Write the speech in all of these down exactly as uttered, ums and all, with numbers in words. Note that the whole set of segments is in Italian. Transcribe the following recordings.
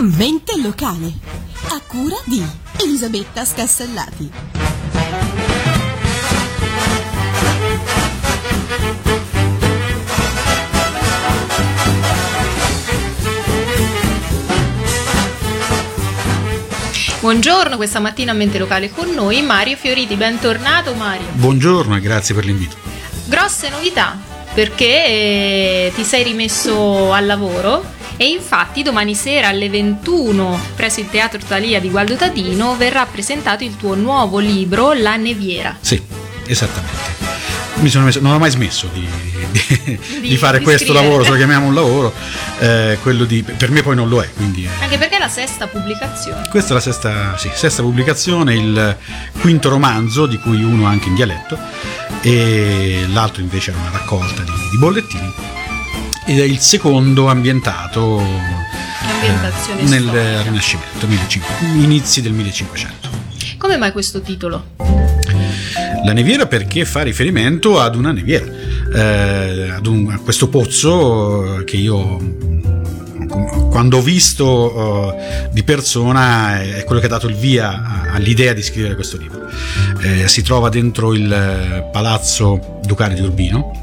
Mente locale, a cura di Elisabetta Scassellati. Buongiorno, questa mattina a Mente Locale con noi Mario Fioriti, bentornato Mario. Buongiorno e grazie per l'invito. Grosse novità, perché ti sei rimesso al lavoro e infatti domani sera alle ventuno presso il Teatro Thalia di Gualdo Tadino verrà presentato il tuo nuovo libro La Neviera. Sì, esattamente. Mi sono messo, non ho mai smesso di, di, di, di fare di questo scrivere. lavoro, se lo chiamiamo un lavoro, eh, quello di, per me poi non lo è. Quindi, eh. Anche perché è la sesta pubblicazione. Questa è la sesta, sì, sesta pubblicazione, il quinto romanzo, di cui uno anche in dialetto, e l'altro invece era una raccolta di, di bollettini, ed è il secondo ambientato Ambientazione eh, nel storica. Rinascimento, inizi del millecinquecento. Come mai questo titolo? La neviera perché fa riferimento ad una neviera, eh, ad un, a questo pozzo che io quando ho visto uh, di persona è quello che ha dato il via all'idea di scrivere questo libro. Eh, si trova dentro il Palazzo Ducale di Urbino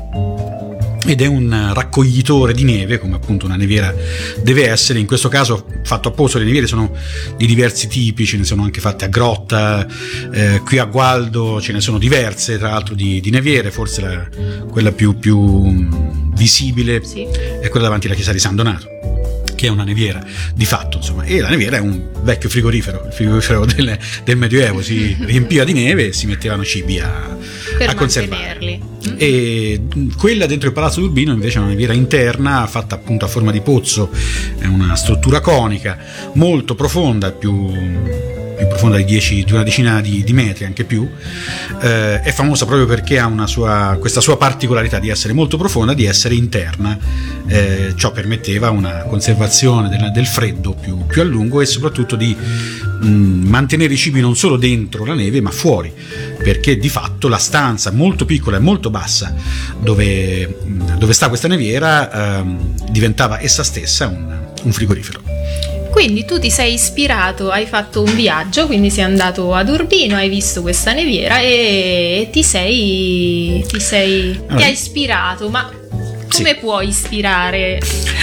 ed è un raccoglitore di neve, come appunto una neviera deve essere. In questo caso fatto apposta. Le neviere sono di diversi tipi, ce ne sono anche fatte a grotta, eh, qui a Gualdo ce ne sono diverse tra l'altro di, di neviere. Forse la, quella più, più visibile Sì. è quella davanti alla chiesa di San Donato, che è una neviera di fatto, insomma. E la neviera è un vecchio frigorifero, il frigorifero del, del Medioevo, si riempiva di neve e si mettevano cibi a, Per a conservare. mantenerli. E quella dentro il Palazzo d'Urbino invece è una neviera interna, fatta appunto a forma di pozzo, è una struttura conica molto profonda, più, più profonda di, dieci, di una decina di, di metri, anche più. Eh, è famosa proprio perché ha una sua, questa sua particolarità di essere molto profonda, di essere interna. Eh, ciò permetteva una conservazione del, del freddo più, più a lungo e soprattutto di mh, mantenere i cibi non solo dentro la neve ma fuori, perché di fatto la stanza molto piccola e molto bassa dove, dove sta questa neviera ehm, diventava essa stessa un, un frigorifero. Quindi tu ti sei ispirato, hai fatto un viaggio, quindi sei andato ad Urbino, hai visto questa neviera e ti sei ti sei Allora, ti hai ispirato, ma come sì. puoi ispirare?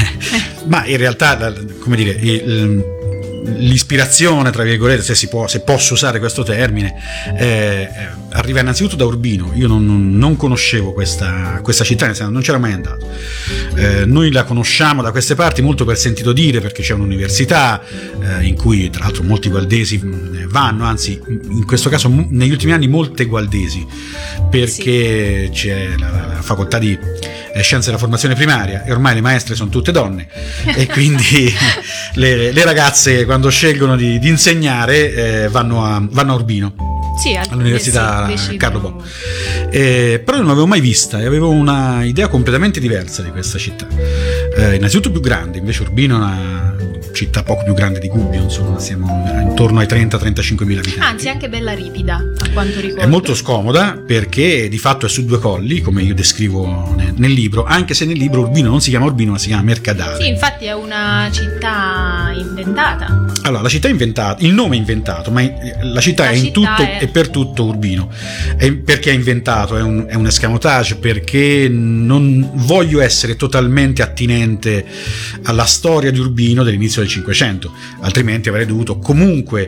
Ma in realtà, come dire, il, l'ispirazione, tra virgolette, se si può, se posso usare questo termine, eh, arriva innanzitutto da Urbino. Io non, non conoscevo questa, questa città, nel senso, non c'era mai andato. Eh, noi la conosciamo da queste parti molto per sentito dire, perché c'è un'università eh, in cui tra l'altro molti gualdesi vanno, anzi in questo caso negli ultimi anni molte gualdesi, perché sì. C'è la, la facoltà di scienze della formazione primaria e ormai le maestre sono tutte donne e quindi le, le ragazze quando scelgono di, di insegnare eh, vanno, a, vanno a Urbino, sì, all'università sì, Carlo Bo. Eh, però non l'avevo mai vista e avevo una idea completamente diversa di questa città. Eh, innanzitutto più grande, invece Urbino è una città poco più grande di Gubbio, insomma siamo intorno ai trenta trentacinque mila abitanti. Anzi, anche bella ripida, a quanto ricordo. È molto scomoda perché di fatto è su due colli, come io descrivo nel, nel libro, anche se nel libro Urbino non si chiama Urbino ma si chiama Mercadale. Sì, infatti è una città inventata. Allora, la città è inventata, il nome è inventato, ma la città la è in città tutto è... e per tutto Urbino. È perché è inventato? È un, è un escamotage, perché non voglio essere totalmente attinente alla storia di Urbino dell'inizio del Cinquecento, altrimenti avrei dovuto comunque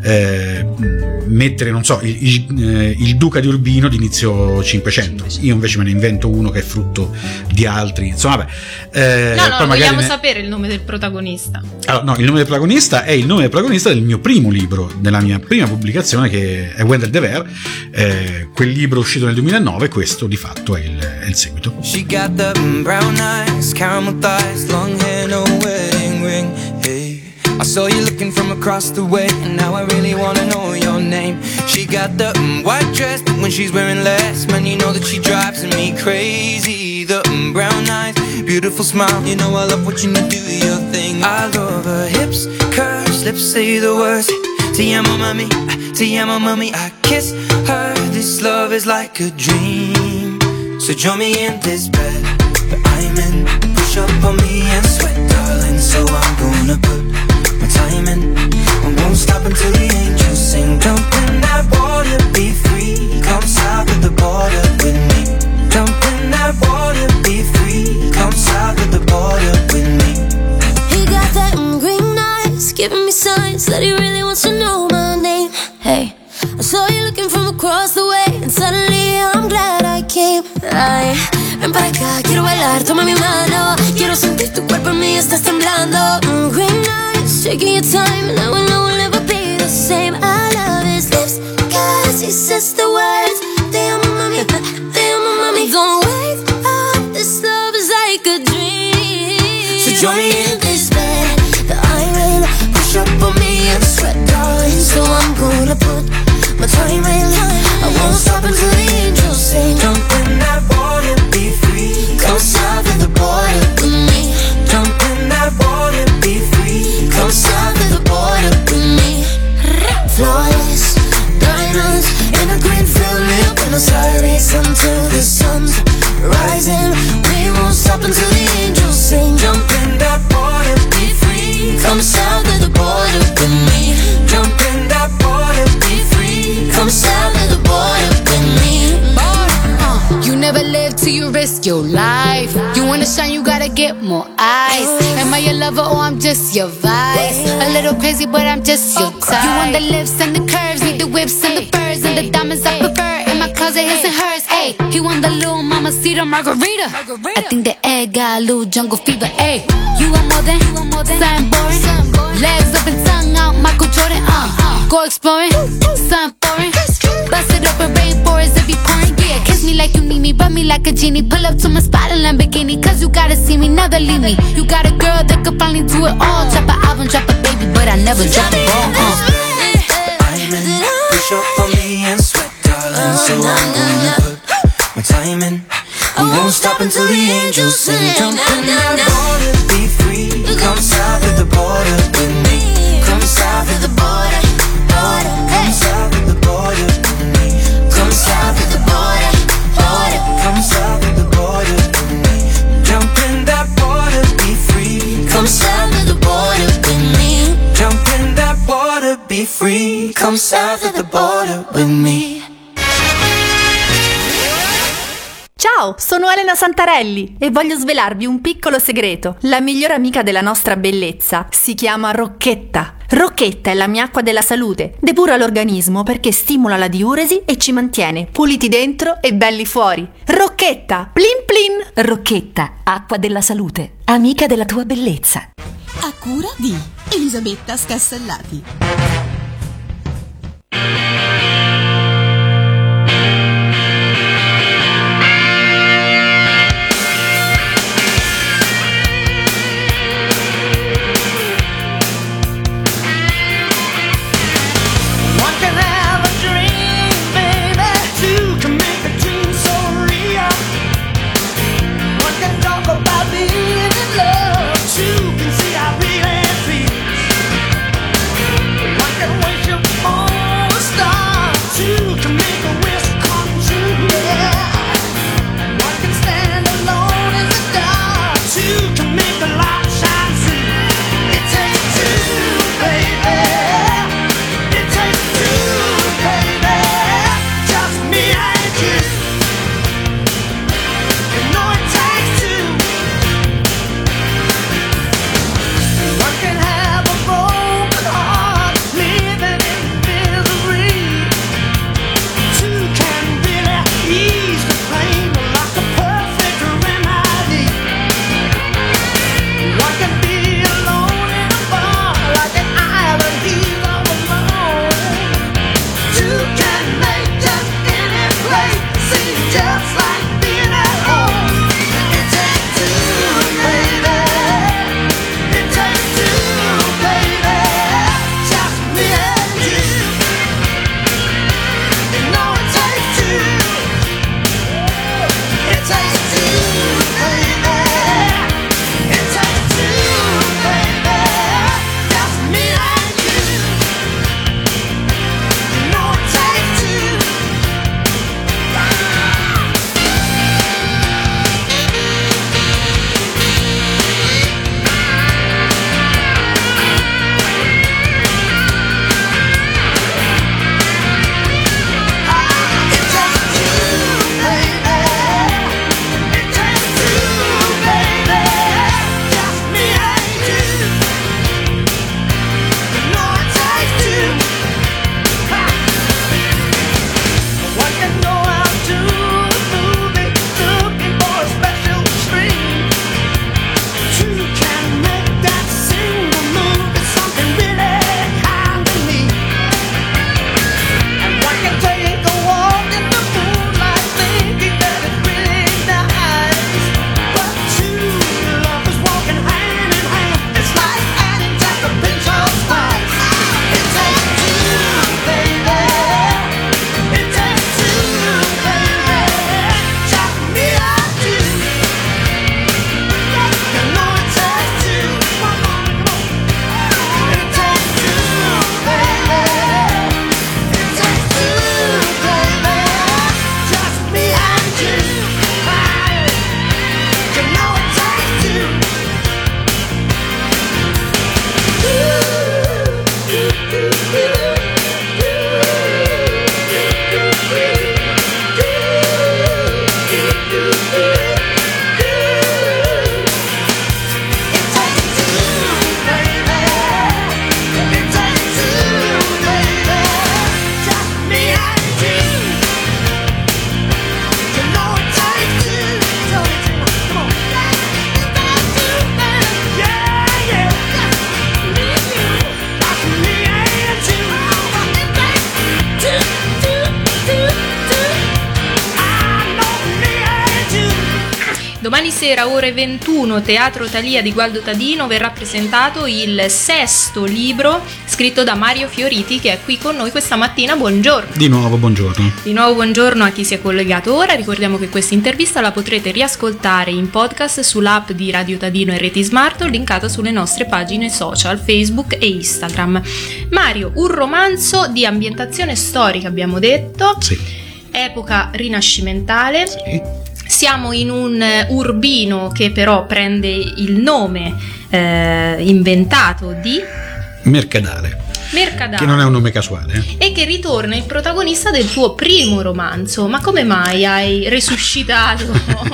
eh, mettere, non so, il, il, eh, il duca di Urbino di inizio Cinquecento. Io invece me ne invento uno che è frutto di altri, insomma, vabbè. Eh, no, no, poi vogliamo ne... sapere il nome del protagonista. Allora, no, il nome del protagonista è il nome del protagonista del mio primo libro, della mia prima pubblicazione, che è Wendell de Ver, eh, quel libro uscito nel duemilanove. Questo di fatto è il, è il seguito. She got the brown eyes, caramel thighs, long hair, no wedding ring. Hey, I saw you looking from across the way, and now I really wanna know your name. She got the mm, white dress, but when she's wearing less, man, you know that she drives me crazy. The mm, brown eyes, beautiful smile, you know I love watching you do your thing. I love her hips, curves, lips say the words. Ti amo mami, ti amo mami. I kiss her, this love is like a dream. So join me in this bed that I'm in. Push up on me and sweat, darling. So I'm gonna put my timing. I won't stop until the angels sing. Jump in that water, be free. Come south of the border with me. Jump in that water, be free. Come south of the border with me. He got that mm, green eyes, giving me signs that he really wants to know my name. Hey, I saw you looking from across the way, and suddenly I'm glad I came. Ay, ven para acá, quiero bailar, toma mi mano. Quiero sentir tu cuerpo en mí, estás temblando. Mm, green eyes, taking your time, and I will know we'll never be the same. I love his lips, cause he says the words. Te amo mami, te amo mami. Don't wake up, this love is like a dream. So join me in this bed that I'm in. Push up on me and sweat, darling. So I'm gonna put my time in line. I won't stop until the angels sing. Jump in that water, be free. Come south of the border with me. Jump in that water, be free. Come south of the border with me. Flawless diamonds in a green field near Buenos Aires until the sun's rising. We won't stop until the angels sing. Jump in that water, be free. Come south of the border with me. Jump in that water, be free. Come south of the border with me. Uh, you never live till you risk your life. You wanna shine, you gotta get more eyes. Am I your lover or I'm just your vice? A little crazy, but I'm just your type. You want the lips and the curves, need the whips and the furs and the diamonds I prefer. In my closet, his and hers. Ayy, he want the little mamacita margarita. I think the egg got a little jungle fever. Ayy, you want more than, something boring. Legs up and tongue out, Michael Jordan. Uh, go exploring, something foreign. Bust it open, rainforest, it be pouring. Yeah, kiss me like you need me, rub me like a genie. Pull up to my spot in Lamborghini, cause you gotta see me, never leave me. You got a girl that could finally do it all. Drop an album, drop a baby, but I never drop a ball. Uh. I'm in, push up on me and sweat, darling. So I'm gonna put my time in. I won't stop until the angels sing. Jump in that water, be free. Come south of the border with me. Come south of the border, border. Come south of the border with me. Come south of the border, border. Come south of the border with me. Jump in that water, be free. Come south of the border with me. Jump in that water, be free. Come south of the border with me. Ciao, sono Elena Santarelli e voglio svelarvi un piccolo segreto. La migliore amica della nostra bellezza si chiama Rocchetta. Rocchetta è la mia acqua della salute. Depura l'organismo perché stimola la diuresi e ci mantiene puliti dentro e belli fuori. Rocchetta, plin plin! Rocchetta, acqua della salute, amica della tua bellezza. A cura di Elisabetta Scassellati. One can Domani sera, ore ventuno, Teatro Thalia di Gualdo Tadino, verrà presentato il sesto libro scritto da Mario Fioriti, che è qui con noi questa mattina. Buongiorno. Di nuovo buongiorno. Di nuovo buongiorno a chi si è collegato ora. Ricordiamo che questa intervista la potrete riascoltare in podcast sull'app di Radio Tadino e Reti Smart, linkata sulle nostre pagine social Facebook e Instagram. Mario, un romanzo di ambientazione storica, abbiamo detto, sì. Epoca rinascimentale. Sì. Siamo in un Urbino che però prende il nome eh, inventato di Mercadale. Mercadale. Che non è un nome casuale. E che ritorna il protagonista del tuo primo romanzo. Ma come mai hai resuscitato?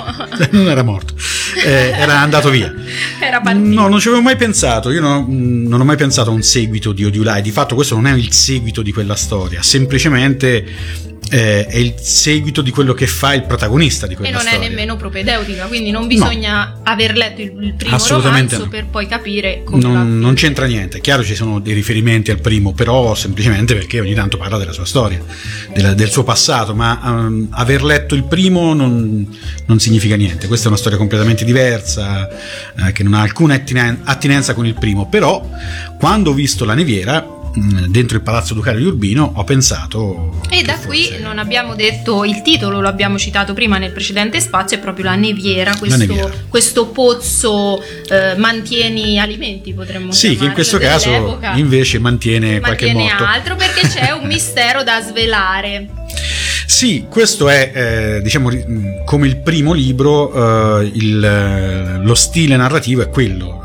Non era morto, eh, era andato via. Era partito. No, non ci avevo mai pensato. Io non, non ho mai pensato a un seguito di Odiulai. Di fatto questo non è il seguito di quella storia, semplicemente Eh, è il seguito di quello che fa il protagonista di quella storia. E non storia. è nemmeno propedeutica, quindi non bisogna no. aver letto il, il primo Assolutamente romanzo no. per poi capire come non, va. Non c'entra niente. È chiaro, ci sono dei riferimenti al primo, però semplicemente perché ogni tanto parla della sua storia, della, del suo passato, ma um, aver letto il primo non, non significa niente. Questa è una storia completamente diversa, eh, che non ha alcuna attinen- attinenza con il primo. Però quando ho visto La Neviera dentro il Palazzo Ducale di Urbino ho pensato, e da qui forse... non abbiamo detto il titolo, lo abbiamo citato prima nel precedente spazio, è proprio La Neviera, questo, La Neviera. questo pozzo eh, mantieni alimenti, potremmo sì, che in questo caso invece mantiene, mantiene qualche morto, altro, perché c'è un mistero da svelare. Sì, questo è eh, diciamo come il primo libro, eh, il, lo stile narrativo è quello,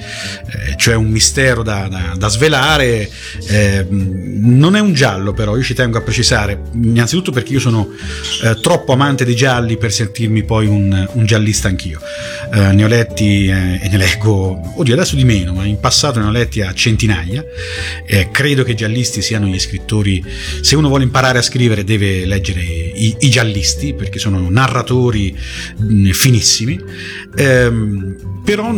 eh, cioè un mistero da, da, da svelare. Eh, non è un giallo, però io ci tengo a precisare, innanzitutto perché io sono eh, troppo amante dei gialli per sentirmi poi un, un giallista anch'io. Eh, ne ho letti eh, e ne leggo, oddio adesso di meno, ma in passato ne ho letti a centinaia. Eh, credo che i giallisti siano gli scrittori, se uno vuole imparare a scrivere deve leggere I, i giallisti, perché sono narratori mh, finissimi, ehm, però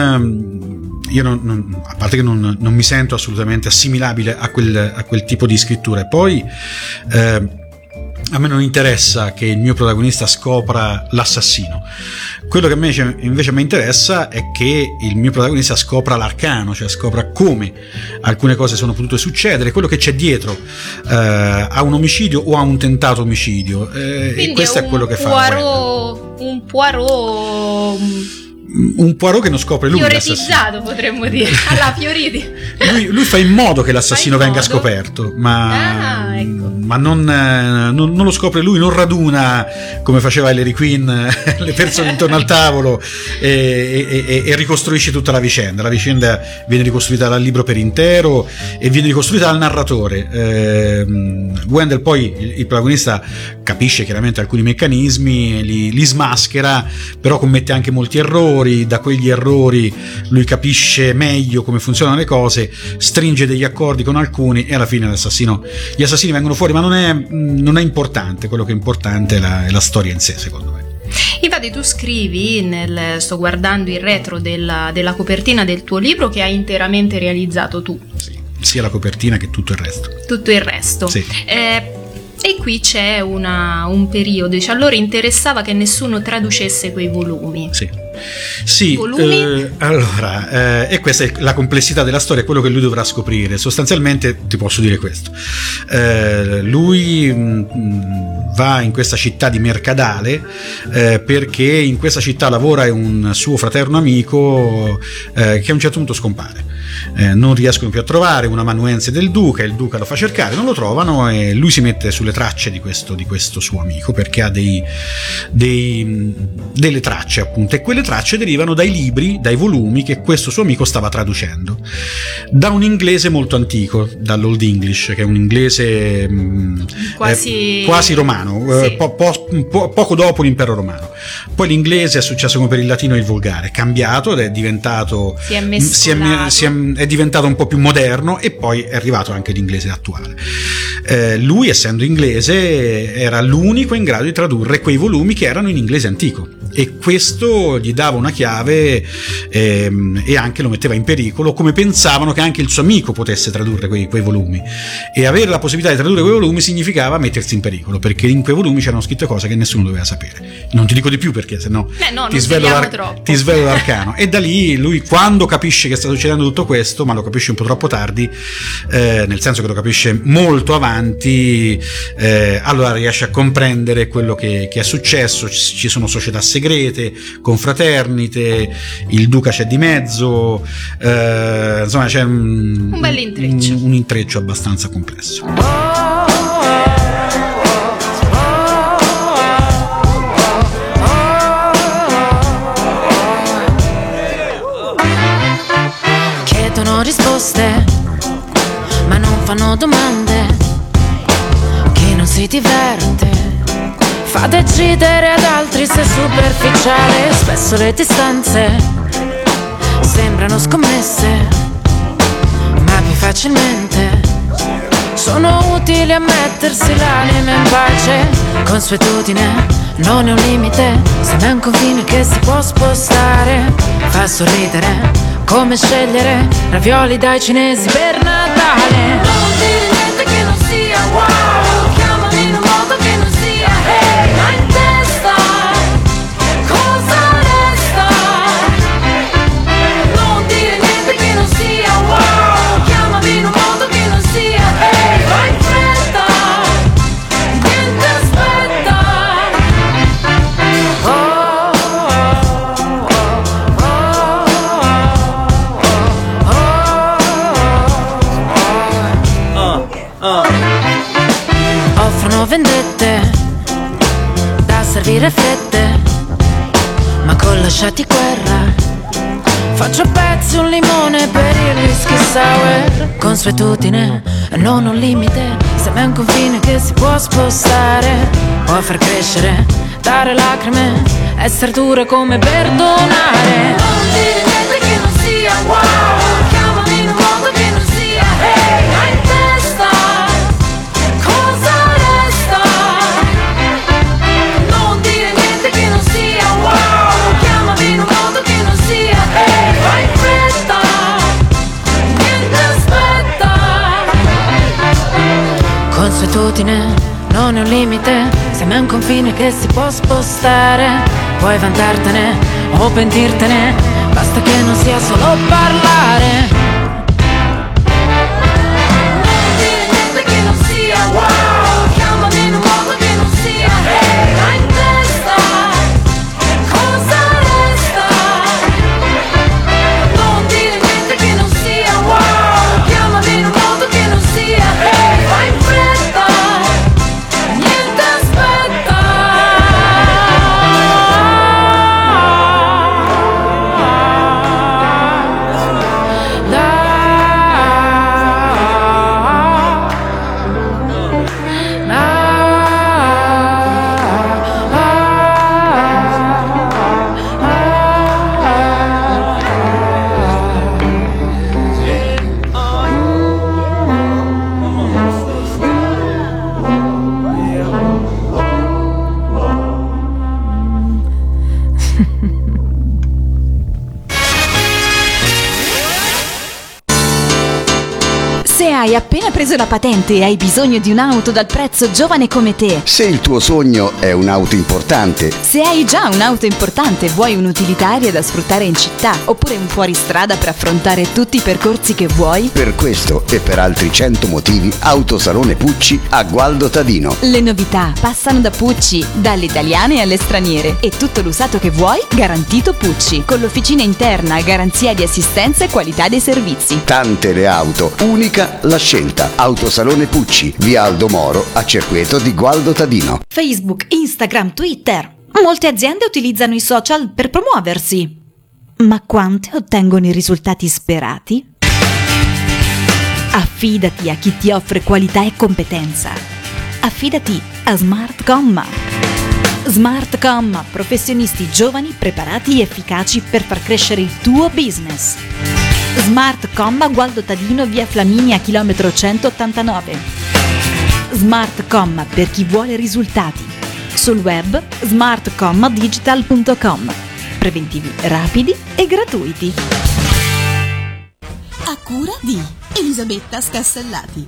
non, io non, non, a parte che non, non mi sento assolutamente assimilabile a quel, a quel tipo di scrittura. E poi eh, a me non interessa che il mio protagonista scopra l'assassino. Quello che invece, invece mi interessa è che il mio protagonista scopra l'arcano, cioè scopra come alcune cose sono potute succedere, quello che c'è dietro eh, a un omicidio o a un tentato omicidio. Eh, e questo è, è quello che Poirot, fa un Poirot un Poirot che non scopre lui fioretizzato, potremmo dire, alla Fioriti. Lui, lui fa in modo che l'assassino venga modo. scoperto, ma, ah, ecco. ma non, non, non lo scopre lui, non raduna come faceva Ellery Queen le persone intorno al tavolo e, e, e ricostruisce tutta la vicenda. La vicenda viene ricostruita dal libro per intero e viene ricostruita dal narratore. Eh, Wendell poi, il, il protagonista, capisce chiaramente alcuni meccanismi, li, li smaschera, però commette anche molti errori. Da quegli errori lui capisce meglio come funzionano le cose, stringe degli accordi con alcuni e alla fine l'assassino, gli assassini vengono fuori, ma non è, non è importante. Quello che è importante è la, è la storia in sé, secondo me. Infatti tu scrivi, nel, sto guardando il retro della, della copertina del tuo libro, che hai interamente realizzato tu. Sì, sia la copertina che tutto il resto. Tutto il resto. Sì. Eh, E qui c'è una, un periodo, cioè allora interessava che nessuno traducesse quei volumi. Sì, sì volumi? Eh, allora, eh, e questa è la complessità della storia, quello che lui dovrà scoprire. Sostanzialmente ti posso dire questo. Eh, lui mh, va in questa città di Mercadale eh, perché in questa città lavora un suo fraterno amico eh, che a un certo punto scompare. Eh, non riescono più a trovare un amanuense del duca, il duca lo fa cercare, non lo trovano e lui si mette sulle tracce di questo, di questo suo amico, perché ha dei, dei, delle tracce, appunto, e quelle tracce derivano dai libri, dai volumi che questo suo amico stava traducendo da un inglese molto antico, dall'Old English, che è un inglese mh, quasi, eh, quasi romano, sì. eh, po- po- po- poco dopo l'impero romano. Poi l'inglese è successo come per il latino e il volgare, è cambiato ed è diventato si è mescolato. Si è, si è, è diventato un po' più moderno e poi è arrivato anche l'inglese attuale. Eh, lui, essendo inglese, era l'unico in grado di tradurre quei volumi che erano in inglese antico, e questo gli dava una chiave ehm, e anche lo metteva in pericolo, come pensavano che anche il suo amico potesse tradurre quei, quei volumi, e avere la possibilità di tradurre quei volumi significava mettersi in pericolo, perché in quei volumi c'erano scritte cose che nessuno doveva sapere. Non ti dico di più perché sennò eh no, ti, svelo l'ar- troppo. ti svelo l'arcano. E da lì lui, quando capisce che sta succedendo tutto questo, ma lo capisce un po' troppo tardi, eh, nel senso che lo capisce molto avanti, eh, allora riesce a comprendere quello che, che è successo. Ci sono società segrete, confraternite, il duca c'è di mezzo, eh, insomma c'è un, un bel intreccio un, un intreccio abbastanza complesso. Chiedono risposte, ma non fanno domande. Chi non si diverte fa decidere ad altri se è superficiale. Spesso le distanze sembrano scommesse, ma più facilmente sono utili a mettersi l'anima in pace. Consuetudine non è un limite, se n'è un confine che si può spostare. Fa sorridere come scegliere ravioli dai cinesi per Natale. Non dire niente che non sia wow, chiamami in un modo che non sia hey, ma in testa cosa resta? Non dire niente che non sia wow, chiamami in un modo che non sia hey, vai in fretta, niente aspetta. Oh, oh, oh, oh, oh. Offrono vendette da servire fredde, ma con lasciati guerra faccio a pezzi un limone per il whisky sour. Consuetudine non un limite, se m'è un confine che si può spostare. Può far crescere, dare lacrime, essere dure come perdonare. Non dire niente che non sia wow, chiamami in un modo che non sia hey, ma in testa cosa resta? Non dire niente che non sia wow, chiamami in un modo che non sia hey, vai in fretta, niente aspetta. Consuetudine non è un limite, se m'è un confine che si può spostare. Puoi vantartene o pentirtene, basta che non sia solo parlare. Non dire niente che non sia wow, chiamami in un modo che non sia hey, ma in testa cosa resta? Non dire niente che non sia wow, chiamami in un modo che non sia hey, vai in fretta, niente aspetta. Se hai appena preso la patente e hai bisogno di un'auto dal prezzo giovane come te, se il tuo sogno è un'auto importante, se hai già un'auto importante e vuoi un'utilitaria da sfruttare in città oppure un fuoristrada per affrontare tutti i percorsi che vuoi, per questo e per altri cento motivi, Autosalone Pucci a Gualdo Tadino. Le novità passano da Pucci, dalle italiane alle straniere, e tutto l'usato che vuoi garantito Pucci, con l'officina interna a garanzia di assistenza e qualità dei servizi. Tante le auto, unica la scelta. Autosalone Pucci, via Aldo Moro a Cerqueto di Gualdo Tadino. Facebook, Instagram, Twitter. Molte aziende utilizzano i social per promuoversi. Ma quante ottengono i risultati sperati? Affidati a chi ti offre qualità e competenza. Affidati a Smart Comma. Smart Comma, professionisti giovani, preparati e efficaci per far crescere il tuo business. Smart Comma Gualdo Tadino, via Flaminia, chilometro centottantanove. Smart Comma per chi vuole risultati. Sul web smart comma digital punto com. preventivi rapidi e gratuiti. A cura di Elisabetta Scassellati.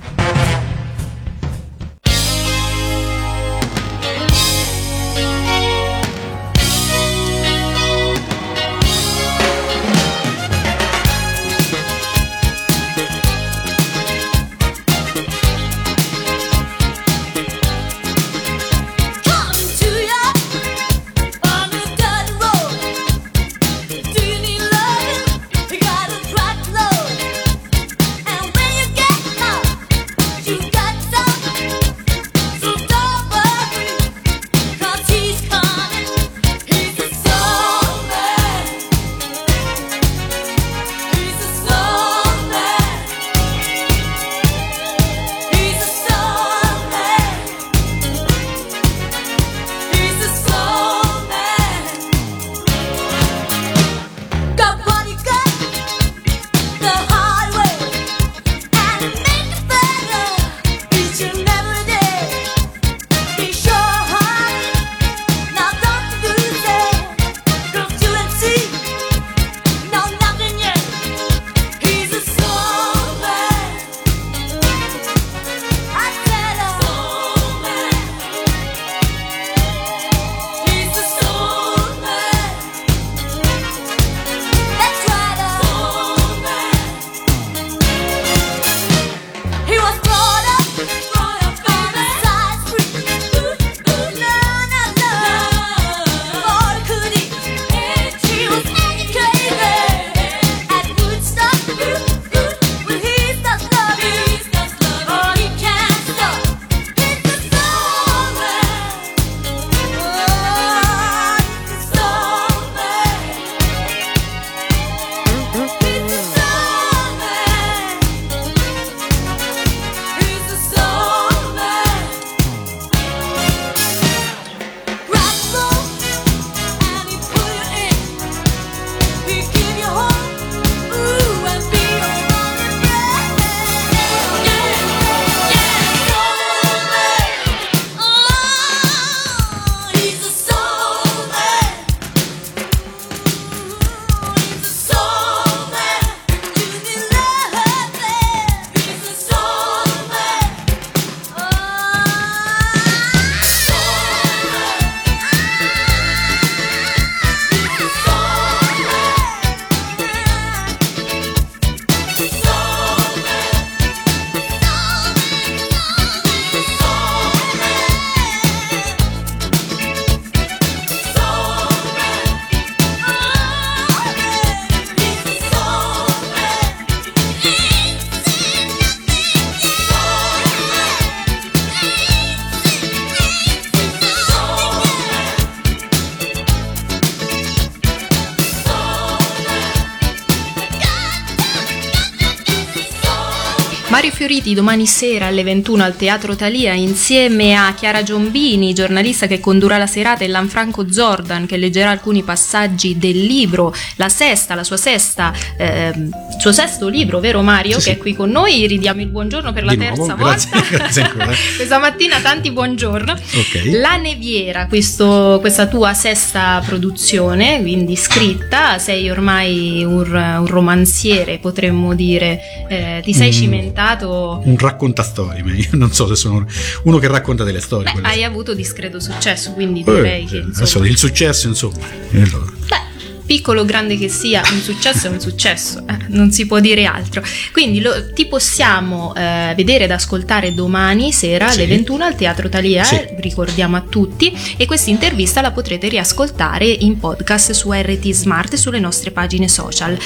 Mario Fioriti domani sera alle ventuno al Teatro Thalia insieme a Chiara Giombini, giornalista che condurrà la serata, e Lanfranco Zordan che leggerà alcuni passaggi del libro, la sesta, la sua sesta, eh, suo sesto libro, vero Mario? Sì, che sì. È qui con noi, ridiamo il buongiorno per la Di terza nuovo, volta. Grazie, grazie ancora. Questa mattina tanti buongiorno. Okay. La Neviera, questo, questa tua sesta produzione, quindi scritta, sei ormai un, un romanziere, potremmo dire, eh, ti sei mm. cimentato. Un raccontastorie, ma io non so se sono uno che racconta delle storie. Beh, hai avuto discreto successo, quindi direi eh, che insomma... adesso il successo, insomma. Beh, piccolo o grande che sia, un successo è un successo, eh, non si può dire altro. Quindi lo, ti possiamo eh, vedere ed ascoltare domani sera sì. alle ventuno al Teatro Thalia, sì. ricordiamo a tutti, e questa intervista la potrete riascoltare in podcast su R T Smart e sulle nostre pagine social.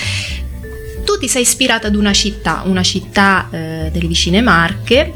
Tu ti sei ispirata ad una città, una città eh, delle vicine Marche,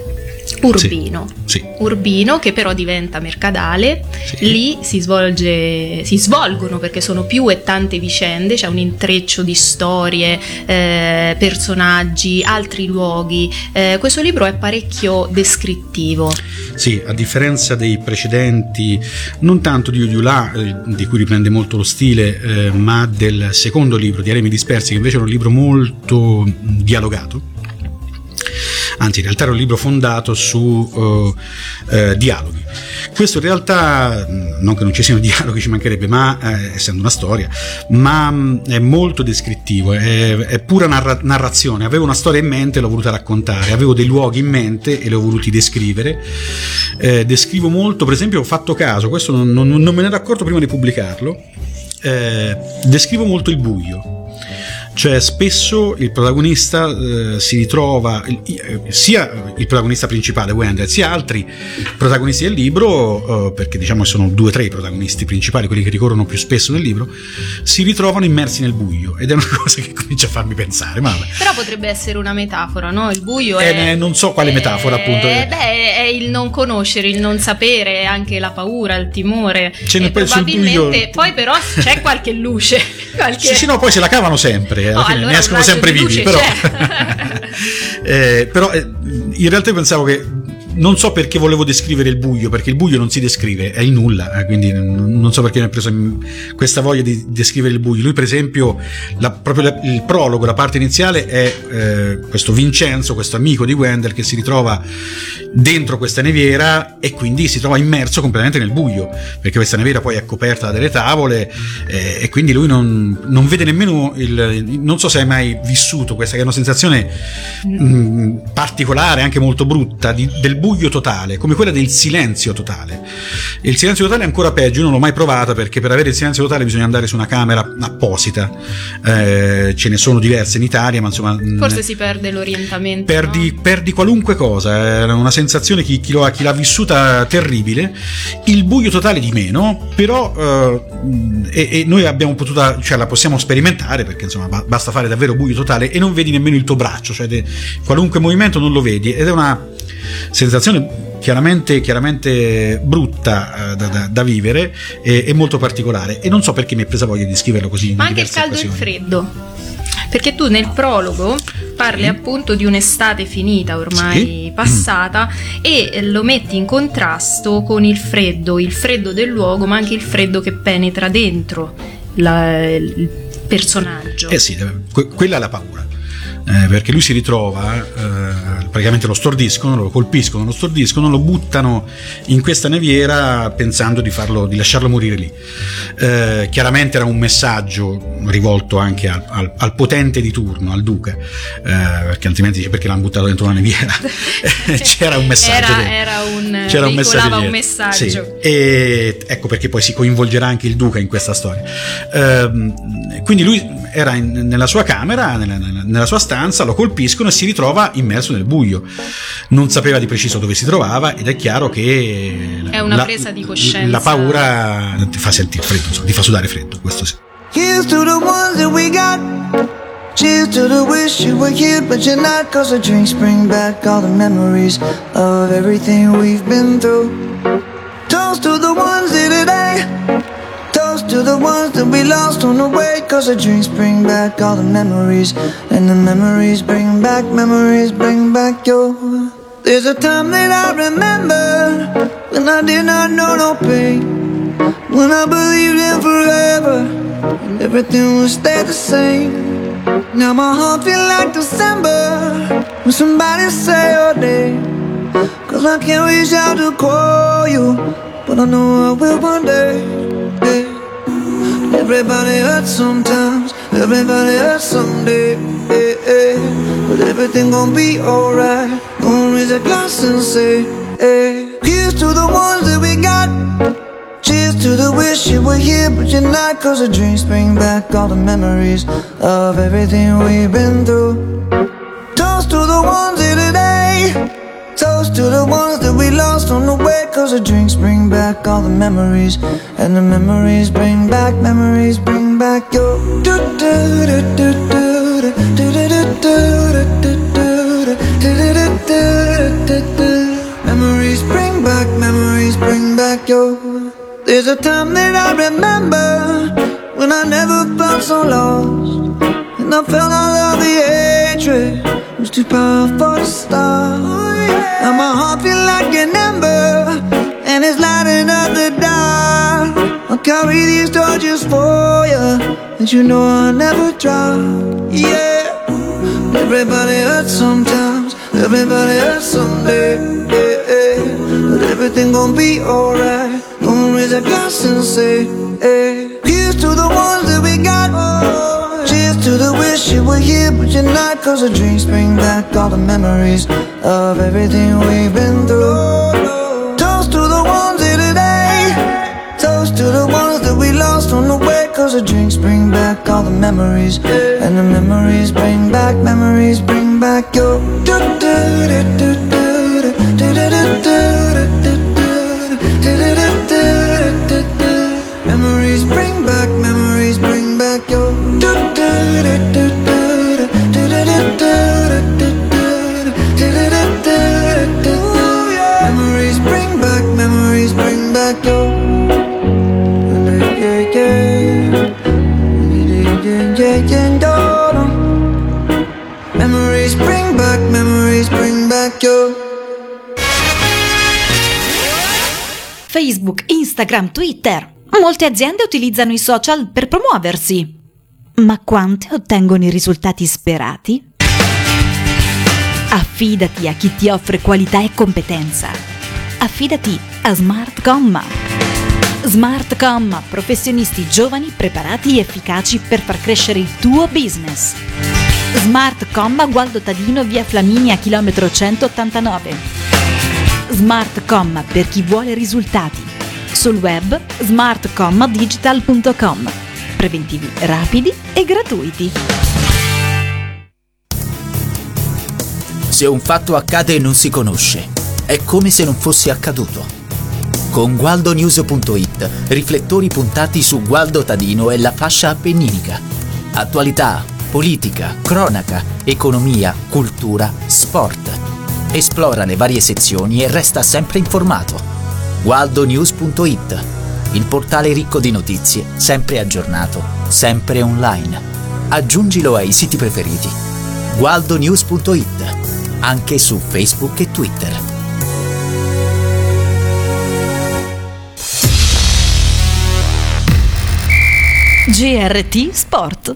Urbino. Sì, sì. Urbino, che però diventa Mercadale. Sì. Lì si svolge, si svolgono, perché sono più e tante vicende, c'è un intreccio di storie, eh, personaggi, altri luoghi. Eh, questo libro è parecchio descrittivo. Sì, a differenza dei precedenti, non tanto di Odiulà, eh, di cui riprende molto lo stile, eh, ma del secondo libro, di Eremi dispersi, che invece è un libro molto dialogato. anzi in realtà era un libro fondato su uh, uh, dialoghi. Questo in realtà, non che non ci siano dialoghi, ci mancherebbe, ma eh, essendo una storia, ma mh, è molto descrittivo, è, è pura narra- narrazione. Avevo una storia in mente e l'ho voluta raccontare, avevo dei luoghi in mente e li ho voluti descrivere. Eh, descrivo molto, per esempio ho fatto caso, questo non, non, non me ne ero accorto prima di pubblicarlo, eh, descrivo molto il buio. Cioè spesso il protagonista eh, si ritrova, eh, sia il protagonista principale Wendell sia altri protagonisti del libro, eh, perché diciamo sono due o tre i protagonisti principali, quelli che ricorrono più spesso nel libro, si ritrovano immersi nel buio, ed è una cosa che comincia a farmi pensare. Ma vabbè. Però potrebbe essere una metafora, no? Il buio eh, è... Eh, non so quale metafora appunto. Eh, beh, è il non conoscere, il non sapere, anche la paura, il timore. Ce ne e probabilmente buio... poi però c'è qualche luce. Qualche... Sì, sì, no, poi se la cavano sempre. Alla no, fine allora ne escono sempre vivi, però, eh, però eh, in realtà io pensavo che non so perché volevo descrivere il buio, perché il buio non si descrive, è il nulla, eh, quindi non so perché mi ha preso questa voglia di descrivere il buio. Lui per esempio la, proprio la, il prologo, la parte iniziale è eh, questo Vincenzo, questo amico di Wendell che si ritrova dentro questa neviera e quindi si trova immerso completamente nel buio, perché questa neviera poi è coperta da delle tavole eh, e quindi lui non, non vede nemmeno il, non so se hai mai vissuto questa che è una sensazione mh, particolare, anche molto brutta, di, del buio totale, come quella del silenzio totale. E il silenzio totale è ancora peggio, io non l'ho mai provata, perché per avere il silenzio totale bisogna andare su una camera apposita, eh, ce ne sono diverse in Italia, ma insomma forse mh, si perde l'orientamento, perdi, no? perdi qualunque cosa, è una sensazione, chi, chi, lo ha, chi l'ha vissuta terribile. Il buio totale di meno, però eh, e, e noi abbiamo potuta, cioè la possiamo sperimentare, perché insomma ba- basta fare davvero buio totale e non vedi nemmeno il tuo braccio, cioè de, qualunque movimento non lo vedi, ed è una sensazione chiaramente, chiaramente brutta uh, da, da, da vivere e, e molto particolare, e non so perché mi è presa voglia di scriverlo così. Ma anche il caldo e il freddo, perché tu nel prologo parli sì. appunto di un'estate finita, ormai sì. passata, e lo metti in contrasto con il freddo, il freddo del luogo, ma anche il freddo che penetra dentro la, il personaggio. Eh sì, que- quella è la paura. Eh, perché lui si ritrova, eh, praticamente lo stordiscono, lo colpiscono, lo stordiscono, lo buttano in questa neviera pensando di farlo, di lasciarlo morire lì. Eh, chiaramente era un messaggio rivolto anche al, al, al potente di turno, al duca, eh, perché altrimenti dice perché l'hanno buttato dentro una neviera. C'era un messaggio, era, de- era un, c'era un messaggio, un messaggio. Sì. E ecco perché poi si coinvolgerà anche il duca in questa storia. Eh, quindi lui era in, nella sua camera, nella, nella sua stanza, lo colpiscono e si ritrova immerso nel buio, non sapeva di preciso dove si trovava, ed è chiaro che è una la, presa di coscienza, la paura ti fa sentire freddo, insomma, ti fa sudare freddo, questo sì. Here's to the ones that we got. Cheers to the wish you were here but you're not, 'cause the drinks bring back all the memories of everything we've been through. Toast to the ones here today, toast to the ones that we lost on the way, 'cause the drinks bring back all the memories, and the memories bring back, memories bring back your. There's a time that I remember when I did not know no pain, when I believed in forever and everything would stay the same. Now my heart feels like December when somebody say your name, 'cause I can't reach out to call you, but I know I will one day. Yeah. Everybody hurts sometimes, everybody hurts someday, yeah, yeah. But everything gon' be alright. Gonna raise a glass and say, hey. Here's to the ones that we got. Cheers to the wish you were here but you're not, 'cause the drinks bring back all the memories of everything we've been through. Toast to the ones here today, toast to the ones that we lost on the way, 'cause the drinks bring back all the memories, and the memories bring back, memories bring back your. Memories bring back, memories bring back your. There's a time that I remember when I never felt so lost, and I felt all of the hatred was too powerful to stop. Now my heart feels like an ember, and it's lighting up the dark. I'll carry these torches for you, and you know I'll never drop. Yeah, everybody hurts sometimes, everybody hurts someday, yeah, yeah. But everything gon' be alright. Gonna raise a glass and say, hey, here's to the ones that we got. Cheers to the wish you were here but you're not, cause the drinks bring back all the memories of everything we've been through. Toast to the ones here today, toast to the ones that we lost on the way, cause the drinks bring back all the memories, and the memories bring back, memories bring back your memories bring back, memories bring back your memories bring back, memories bring back your memories bring back, memories bring back your Facebook, Instagram, Twitter. Molte aziende utilizzano i social per promuoversi. Ma quante ottengono i risultati sperati? Affidati a chi ti offre qualità e competenza. Affidati a Smart Comma. Smart Comma, professionisti giovani, preparati e efficaci per far crescere il tuo business. Smart Comma, Gualdo Tadino, via Flaminia, chilometro centottantanove. Smart Comma per chi vuole risultati. Sul web smart comma digital punto com. Preventivi rapidi e gratuiti. Se un fatto accade e non si conosce, è come se non fosse accaduto. Con gualdo news punto it, riflettori puntati su Gualdo Tadino e la fascia appenninica. Attualità, politica, cronaca, economia, cultura, sport. Esplora le varie sezioni e resta sempre informato. gualdo news punto it, il portale ricco di notizie, sempre aggiornato, sempre online. Aggiungilo ai siti preferiti. gualdo news punto it, anche su Facebook e Twitter. G R T Sport.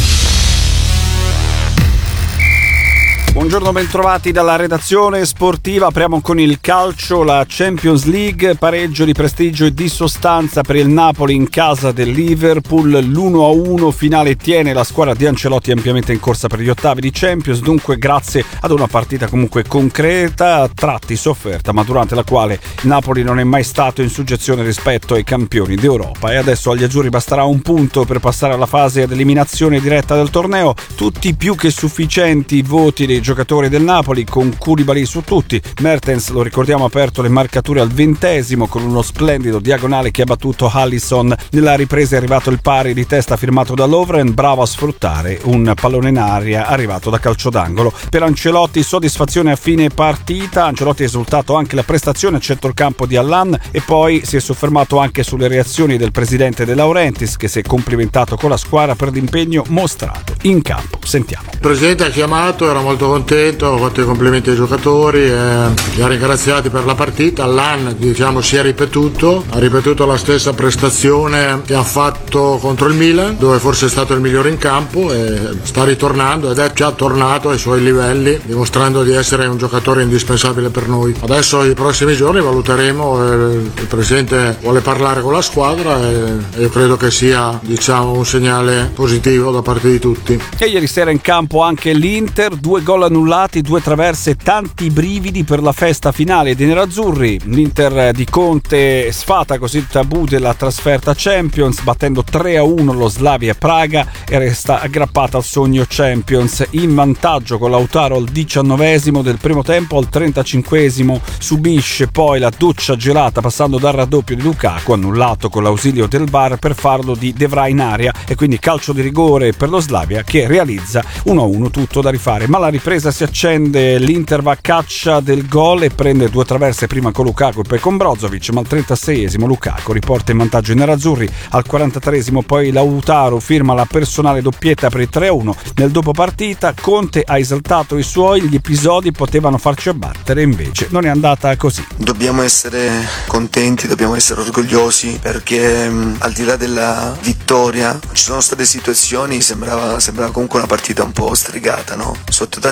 Buongiorno, bentrovati dalla redazione sportiva. Apriamo con il calcio, la Champions League, pareggio di prestigio e di sostanza per il Napoli in casa del Liverpool, l'uno a uno finale tiene la squadra di Ancelotti ampiamente in corsa per gli ottavi di Champions, dunque grazie ad una partita comunque concreta, a tratti sofferta, ma durante la quale il Napoli non è mai stato in suggezione rispetto ai campioni d'Europa, e adesso agli azzurri basterà un punto per passare alla fase ad eliminazione diretta del torneo. Tutti più che sufficienti i voti dei giocatori del Napoli, con Koulibaly su tutti. Mertens, lo ricordiamo, ha aperto le marcature al ventesimo con uno splendido diagonale che ha battuto Alisson. Nella ripresa è arrivato il pari di testa firmato da Lovren, bravo a sfruttare un pallone in aria arrivato da calcio d'angolo. Per Ancelotti soddisfazione a fine partita. Ancelotti ha esultato anche la prestazione a centrocampo di Allan e poi si è soffermato anche sulle reazioni del presidente De Laurentiis, che si è complimentato con la squadra per l'impegno mostrato in campo. Sentiamo. Il presidente ha chiamato, era molto contento, ha fatto i complimenti ai giocatori e li ha ringraziati per la partita. Allan, diciamo, si è ripetuto, ha ripetuto la stessa prestazione che ha fatto contro il Milan, dove forse è stato il migliore in campo, e sta ritornando ed è già tornato ai suoi livelli, dimostrando di essere un giocatore indispensabile per noi. Adesso i prossimi giorni valuteremo, eh, il presidente vuole parlare con la squadra e io credo che sia, diciamo, un segnale positivo da parte di tutti. E ieri sera in campo anche l'Inter, due gol annullati, due traverse, tanti brividi per la festa finale dei nerazzurri. L'Inter di Conte sfata così il tabù della trasferta Champions, battendo tre a uno lo Slavia Praga e resta aggrappata al sogno Champions, in vantaggio con Lautaro al diciannovesimo del primo tempo. Al trentacinquesimo subisce poi la doccia gelata passando dal raddoppio di Lukaku, annullato con l'ausilio del V A R per farlo di De Vrij in aria, e quindi calcio di rigore per lo Slavia che realizza uno a uno, tutto da rifare. Ma la ripresa si accende, l'Inter va a caccia del gol e prende due traverse, prima con Lukaku e poi con Brozovic, ma al trentaseiesimo Lukaku riporta in vantaggio i nerazzurri. Al quarantatreesimo poi Lautaro firma la personale doppietta per il tre a uno. Nel dopopartita Conte ha esaltato i suoi, gli episodi potevano farci abbattere, invece non è andata così. Dobbiamo essere contenti, dobbiamo essere orgogliosi, perché mh, al di là della vittoria ci sono state situazioni, sembrava, sembrava comunque una partita un po' stregata, no? Sotto tanti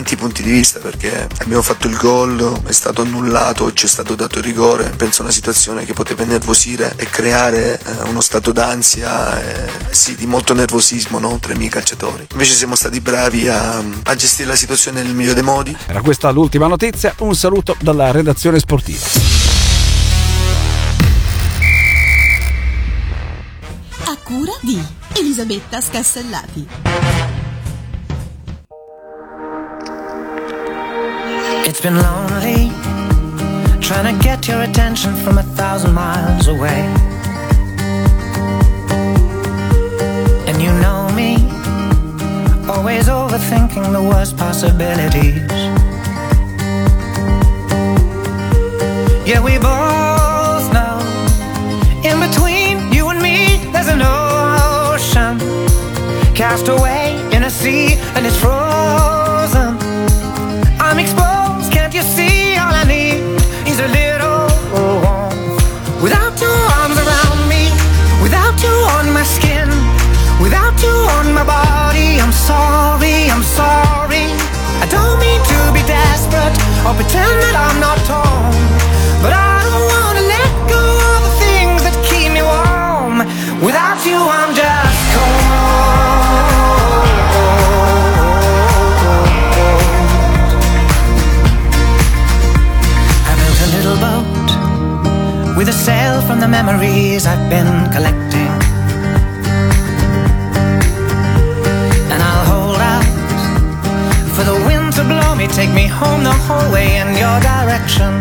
tanti punti di vista, perché abbiamo fatto il gol, è stato annullato, ci è stato dato il rigore. Penso una situazione che poteva innervosire e creare eh, uno stato d'ansia e sì, di molto nervosismo, no? Tra i miei calciatori. Invece siamo stati bravi a, a gestire la situazione nel migliore dei modi. Era questa l'ultima notizia, un saluto dalla redazione sportiva. A cura di Elisabetta Scassellati. It's been lonely trying to get your attention from a thousand miles away. And you know me, always overthinking the worst possibilities. Yeah, we both know in between you and me there's an ocean, cast away in a sea and it's frozen. I'm exposed, can't you see? All I need is a little warmth. Without your arms around me, without you on my skin, without you on my body, I'm sorry, I'm sorry. I don't mean to be desperate or pretend that I'm not torn, but I don't wanna let go of the things that keep me warm. Without you I'm just cold. I built a little boat with a sail from the memories I've been collecting, and I'll hold out for the wind to blow me, take me home the whole way in your direction.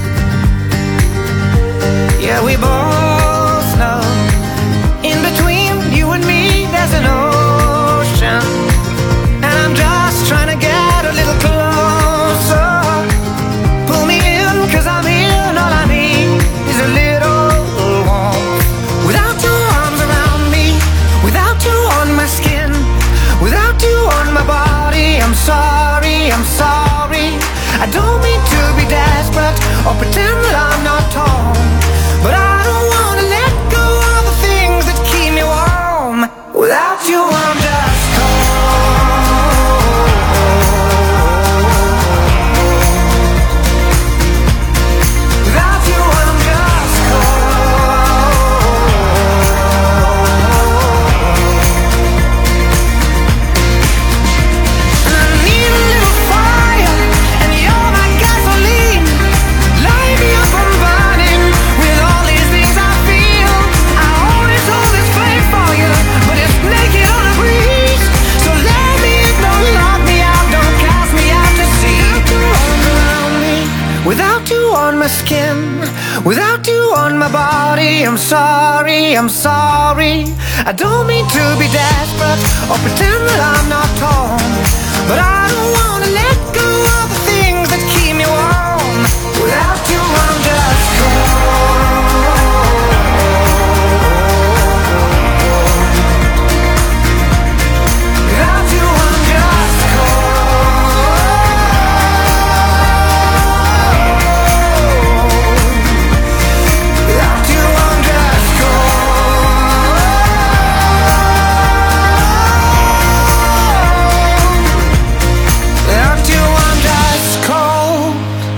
Yeah, we both know in between you and me there's an ocean, and I'm just trying to get a little closer. Pull me in, cause I'm in, all I need is a little warmth. Without your arms around me, without you on my skin, without you on my body, I'm sorry, I'm sorry. I don't mean to be desperate or pretend that I'm not torn, but I don't wanna let go of the things that keep me warm. Without you I'm just cold. Without you I'm just cold. And I need a little fire, and you're my gasoline. Light me up, I'm burning with all these things I feel. I always hold this flame for you, but it's naked on a breeze. So let me in, don't lock me out, don't cast me out to sea. Without you on my skin, without you on my body, I'm sorry, I'm sorry. I don't mean to be desperate or pretend that I'm not torn, but I don't wanna let go of the things that keep me warm. Without you I'm just cold. Without you I'm just cold. Without you I'm just cold. Without you I'm just cold.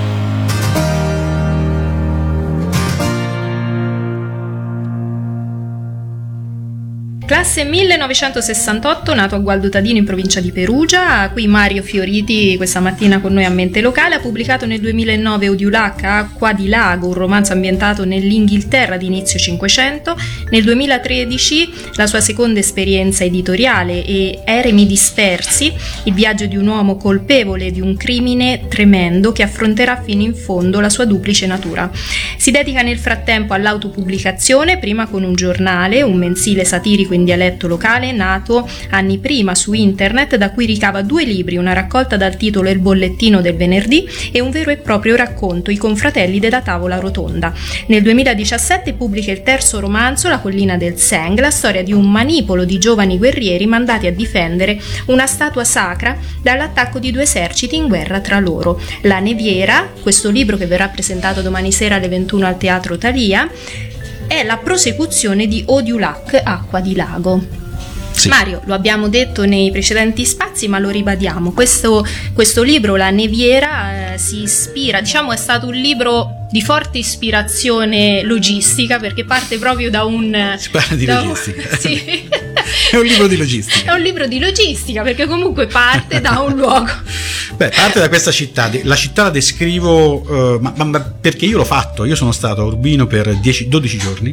Classe millenovecentosessantotto, nato a Gualdotadino in provincia di Perugia. Qui Mario Fioriti questa mattina con noi a Mente Locale. Ha pubblicato nel duemilanove Odiulac, Acqua di Lago, un romanzo ambientato nell'Inghilterra di inizio Cinquecento. Nel duemilatredici la sua seconda esperienza editoriale è Eremi dispersi, il viaggio di un uomo colpevole di un crimine tremendo che affronterà fino in fondo la sua duplice natura. Si dedica nel frattempo all'autopubblicazione, prima con un giornale, un mensile satirico in dialetto locale, nato anni prima su internet, da cui ricava due libri, una raccolta dal titolo Il bollettino del venerdì e un vero e proprio racconto, I confratelli della tavola rotonda. Nel duemiladiciassette pubblica il terzo romanzo, La collina del Seng, la storia di un manipolo di giovani guerrieri mandati a difendere una statua sacra dall'attacco di due eserciti in guerra tra loro. La Neviera, questo libro che verrà presentato domani sera alle ventuno al Teatro Thalia, è la prosecuzione di Odiulac, Acqua di Lago. Sì. Mario, lo abbiamo detto nei precedenti spazi, ma lo ribadiamo. Questo, questo libro, La Neviera, eh, si ispira, diciamo è stato un libro di forte ispirazione logistica, perché parte proprio da un... Si parla di da logistica. Un, sì. È un libro di logistica. È un libro di logistica, perché comunque parte da un luogo. Beh, parte da questa città. La città la descrivo, uh, ma, ma perché io l'ho fatto. Io sono stato a Urbino per dieci, dodici giorni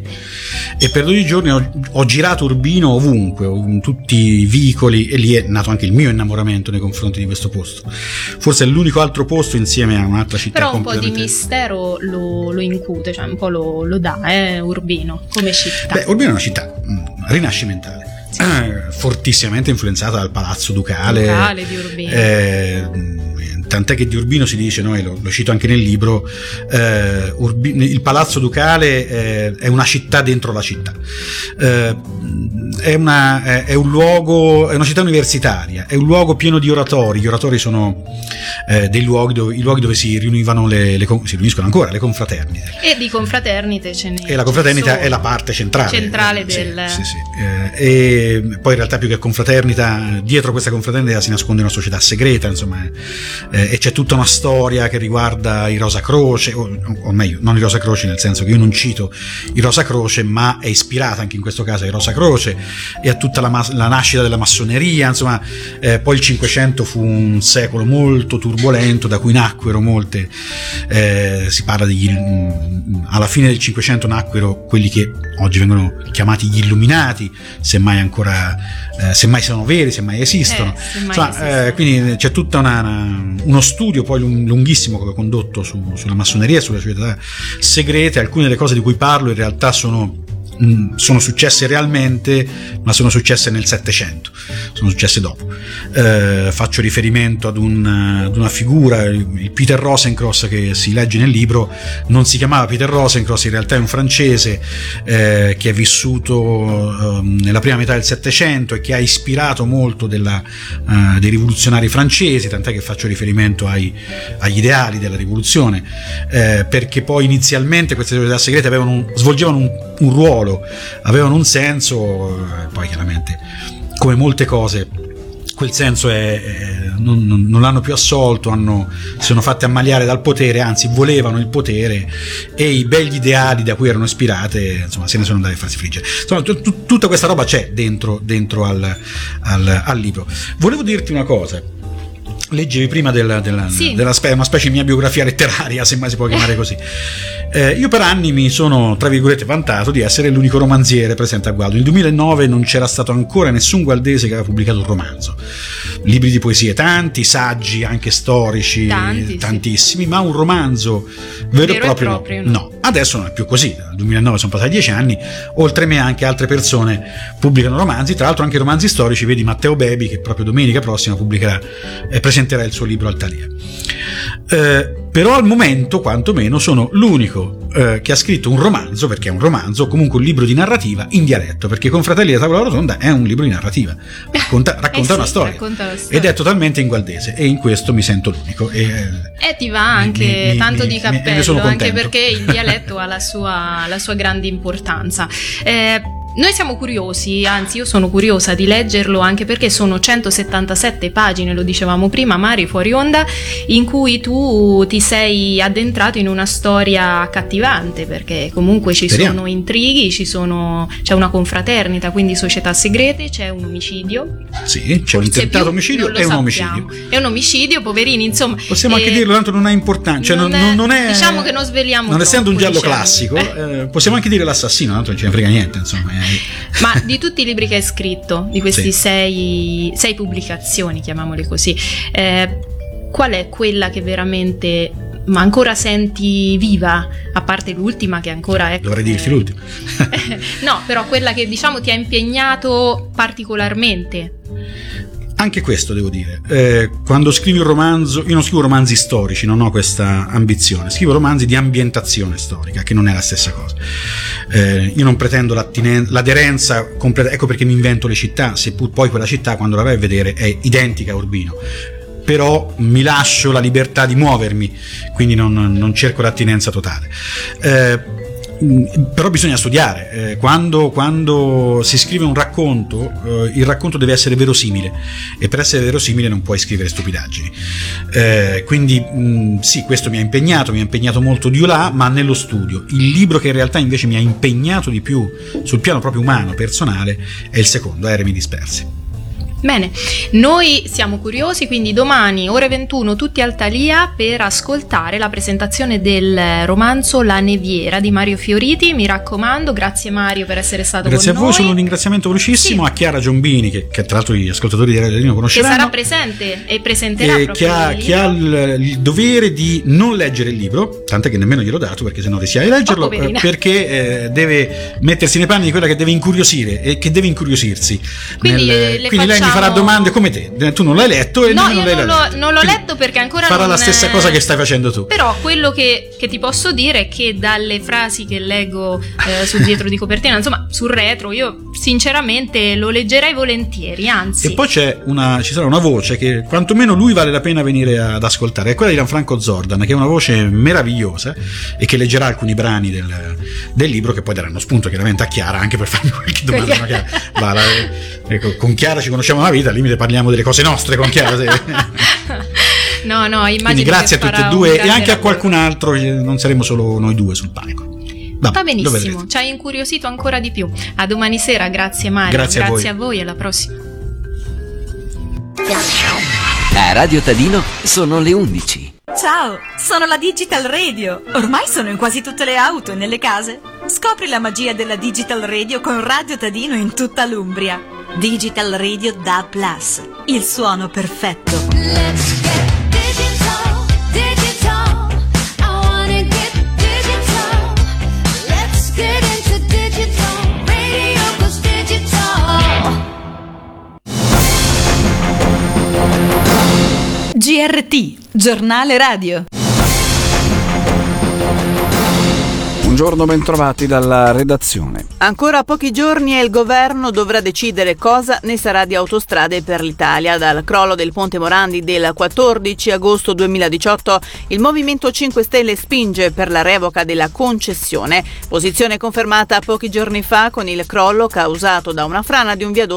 e per dodici giorni ho, ho girato Urbino ovunque, in tutti i vicoli, e lì è nato anche il mio innamoramento nei confronti di questo posto. Forse è l'unico altro posto insieme a un'altra città. Però un po' di completamente... mistero lo, lo incute, cioè un po' lo, lo dà, eh, Urbino come città. Beh, Urbino è una città mh, rinascimentale. Sì. Eh, fortissimamente influenzata dal Palazzo Ducale, Ducale di Urbino. Eh, tant'è che di Urbino si dice, no, lo, lo cito anche nel libro, eh, Urbi, il Palazzo Ducale eh, è una città dentro la città, eh, è, una, è, è un luogo, è una città universitaria, è un luogo pieno di oratori. Gli oratori sono eh, dei luoghi dove, i luoghi dove si riunivano le, le si riuniscono ancora le confraternite, e di confraternite ce n'è, e la confraternita è la parte centrale centrale del sì, sì, sì. Eh, e poi in realtà più che confraternita, dietro questa confraternita si nasconde una società segreta, insomma, eh, e c'è tutta una storia che riguarda i Rosa Croce, o, o meglio non i Rosa Croce, nel senso che io non cito i Rosa Croce, ma è ispirata anche in questo caso ai Rosa Croce e a tutta la, mas- la nascita della massoneria, insomma. Eh, poi il Cinquecento fu un secolo molto turbolento, da cui nacquero molte, eh, si parla degli, alla fine del Cinquecento nacquero quelli che oggi vengono chiamati gli Illuminati, semmai ancora, eh, semmai sono veri, semmai esistono, eh, semmai insomma, esistono. Eh, quindi c'è tutta una, una, uno studio poi lunghissimo che ho condotto su, sulla massoneria e sulle società segrete. Alcune delle cose di cui parlo in realtà sono sono successe realmente, ma sono successe nel Settecento, sono successe dopo. Eh, faccio riferimento ad, un, ad una figura, il Peter Rosencross, che si legge nel libro. Non si chiamava Peter Rosencross, in realtà è un francese eh, che è vissuto eh, nella prima metà del Settecento e che ha ispirato molto della, eh, dei rivoluzionari francesi, tant'è che faccio riferimento ai, agli ideali della rivoluzione, eh, perché poi inizialmente queste società segrete avevano un, svolgevano un, un ruolo, avevano un senso, poi chiaramente come molte cose quel senso è, è, non, non, non l'hanno più assolto, hanno, si sono fatti ammaliare dal potere, anzi volevano il potere, e i begli ideali da cui erano ispirate, insomma, se ne sono andati a farsi friggere. Insomma, t- t- tutta questa roba c'è dentro, dentro al, al, al libro. Volevo dirti una cosa. Leggevi prima della, della, sì. della spe- una specie di mia biografia letteraria, se mai si può chiamare così. Eh, io per anni mi sono, tra virgolette, vantato di essere l'unico romanziere presente a Gualdo. Nel duemilanove non c'era stato ancora nessun gualdese che aveva pubblicato un romanzo. Libri di poesie tanti, saggi anche storici, tanti, tantissimi, sì. Ma un romanzo vero, vero e proprio, proprio no. no. Adesso non è più così. Dal duemilanove sono passati dieci anni, oltre me anche altre persone pubblicano romanzi, tra l'altro anche romanzi storici. Vedi Matteo Bebi, che proprio domenica prossima pubblicherà e presenterà il suo libro al Thalia. Eh, però al momento, quantomeno, sono l'unico eh, che ha scritto un romanzo, perché è un romanzo, comunque un libro di narrativa in dialetto, perché Confratelli della Tavola Rotonda è un libro di narrativa, racconta, racconta, eh sì, una storia, racconta la storia, ed è totalmente in gualdese, e in questo mi sento l'unico. E, eh, ti va anche mi, mi, tanto mi, di cappello, mi sono anche contento. perché il dialetto ha la sua, la sua grande importanza. Eh, Noi siamo curiosi, anzi io sono curiosa di leggerlo, anche perché sono centosettantasette pagine, lo dicevamo prima, Mari, fuori onda, in cui tu ti sei addentrato in una storia accattivante, perché comunque ci Speriamo. sono intrighi, ci sono, c'è una confraternita, quindi società segrete, c'è un omicidio. Sì, c'è un Forse tentato più, omicidio non lo e un sappiamo. omicidio. È un omicidio, poverini, insomma. Possiamo anche eh, dirlo, tanto non ha importanza, cioè non, non non, non è, diciamo che non sveliamo non essendo un troppo, giallo diciamo. classico, eh, possiamo anche dire l'assassino, tanto non ce ne frega niente, insomma. eh. Ma di tutti i libri che hai scritto, di questi Sì. sei, sei pubblicazioni, chiamiamole così, eh, qual è quella che veramente, ma ancora senti viva, a parte l'ultima che ancora è... Dovrei dirti l'ultima. No, però quella che diciamo ti ha impegnato particolarmente. Anche questo devo dire, eh, quando scrivi un romanzo, io non scrivo romanzi storici, non ho questa ambizione, scrivo romanzi di ambientazione storica, che non è la stessa cosa. Eh, io non pretendo l'aderenza completa, ecco perché mi invento le città, seppur poi quella città, quando la vai a vedere, è identica a Urbino, però mi lascio la libertà di muovermi, quindi non, non cerco l'attinenza totale. Eh, però bisogna studiare. Eh, quando, quando si scrive un racconto, eh, il racconto deve essere verosimile, e per essere verosimile non puoi scrivere stupidaggini. Eh, quindi mh, sì, questo mi ha impegnato, mi ha impegnato molto di là, ma nello studio. Il libro che in realtà invece mi ha impegnato di più sul piano proprio umano, personale, è il secondo, Eremi dispersi. Bene, noi siamo curiosi, quindi domani ore ventuno tutti al Thalia per ascoltare la presentazione del romanzo La Neviera di Mario Fioriti. Mi raccomando, grazie Mario per essere stato grazie con noi. noi. Grazie a voi, solo un ringraziamento velocissimo, sì, a Chiara Giombini, che, che tra l'altro gli ascoltatori di Radio Tadino conosceranno, che sarà presente e presenterà e proprio che ha, il che ha il, il dovere di non leggere il libro, tant'è che nemmeno gliel'ho dato perché sennò rischia di leggerlo, oh, perché eh, deve mettersi nei panni di quella che deve incuriosire e che deve incuriosirsi. Quindi, nel, le quindi lei mi farà domande come te, tu non l'hai letto e no, non io l'hai non l'ho, letto. non l'ho letto perché ancora farà non la stessa cosa che stai facendo tu. Però quello che, che ti posso dire è che dalle frasi che leggo eh, sul dietro di copertina, insomma sul retro, io sinceramente lo leggerei volentieri, anzi. E poi c'è una, ci sarà una voce che quantomeno lui vale la pena venire ad ascoltare, è quella di Gianfranco Zordan, che è una voce meravigliosa e che leggerà alcuni brani del, del libro, che poi daranno spunto chiaramente a Chiara anche per farmi qualche domanda. No, Chiara, va, la, ecco, con Chiara ci conosciamo una vita, al limite parliamo delle cose nostre con Chiara. no no immagino. Quindi grazie a tutti e due e anche lavoro. A qualcun altro, non saremo solo noi due sul palco. Va, va benissimo, ci hai incuriosito ancora di più. A domani sera, grazie Mario, grazie, grazie a, voi. a voi, alla prossima. A Radio Tadino sono le undici. Ciao, sono la Digital Radio. Ormai sono in quasi tutte le auto e nelle case. Scopri la magia della Digital Radio con Radio Tadino in tutta l'Umbria. Digital Radio D A B plus, il suono perfetto. Let's get digital, digital. I wanna get digital. Let's get into digital. Radio goes digital. G R T, giornale radio. Buongiorno, bentrovati dalla redazione. Ancora pochi giorni e il governo dovrà decidere cosa ne sarà di Autostrade per l'Italia. Dal crollo del Ponte Morandi del quattordici agosto duemiladiciotto, il Movimento cinque Stelle spinge per la revoca della concessione, posizione confermata pochi giorni fa con il crollo causato da una frana di un viadotto